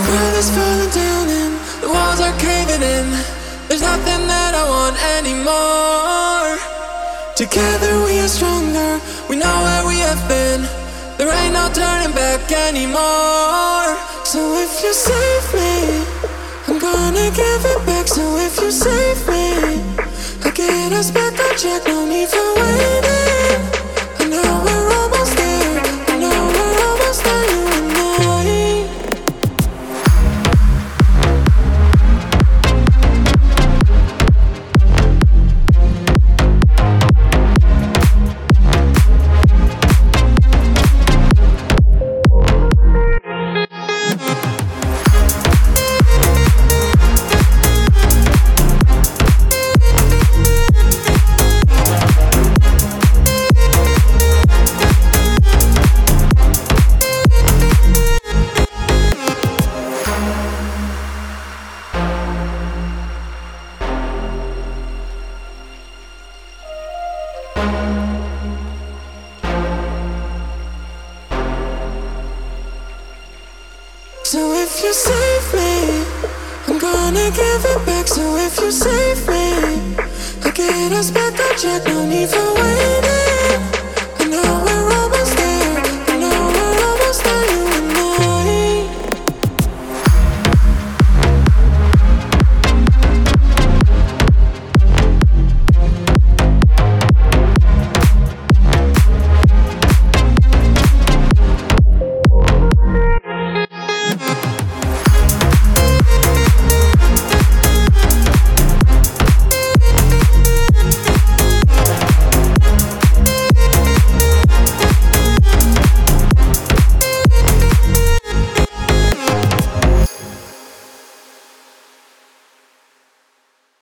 world is falling down and the walls are caving in. There's nothing that I want anymore. Together we are stronger, we know where we have been. There ain't no turning back anymore. So if you save me, I'm gonna give it back. So if you save me, I'll get us back on track. No need for waiting. I know we're almost there. I know we're almost there, you and I. So if you save me, I'm gonna give it back. So if you save me, I'll get us back on track. No need for